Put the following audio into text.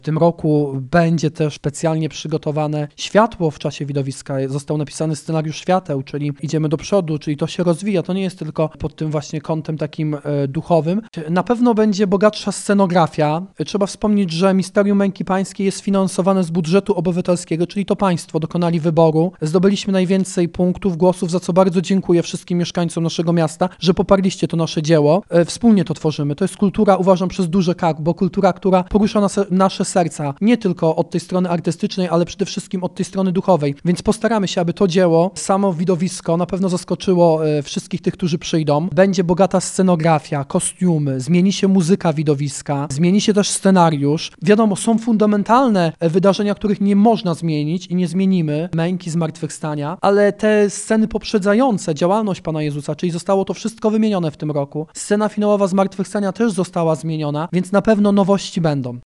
W tym roku będzie też specjalnie przygotowane światło w czasie widowiska. Został napisany scenariusz świateł, czyli idziemy do przodu, czyli to się rozwija. To nie jest tylko pod tym właśnie kątem takim duchowym. Na pewno będzie bogatsza scenografia. Trzeba wspomnieć, że Misterium Męki Pańskiej jest finansowane z budżetu obywatelskiego, czyli to państwo dokonali wyboru. Zdobyliśmy najwięcej punktów, głosów, za co bardzo dziękuję wszystkim mieszkańcom naszego miasta, że poparliście to nasze dzieło. Wspólnie to tworzymy. To jest kultura, uważam, przez duże K, bo kultura, która porusza nasze serca, nie tylko od tej strony artystycznej, ale przede wszystkim od tej strony duchowej. Więc postaramy się, aby to dzieło, samo widowisko na pewno zaskoczyło wszystkich tych, którzy przyjdą. Będzie bogata scenografia, kostiumy, zmieni się muzyka widowiska, zmieni się też scenariusz. Wiadomo, są fundamentalne wydarzenia, których nie można zmienić i nie zmienimy, męki, zmartwychwstania, ale te sceny poprzedzające działalność Pana Jezusa, czyli zostało to wszystko wymienione w tym roku. Scena finałowa zmartwychwstania też została zmieniona, więc na pewno nowości będą.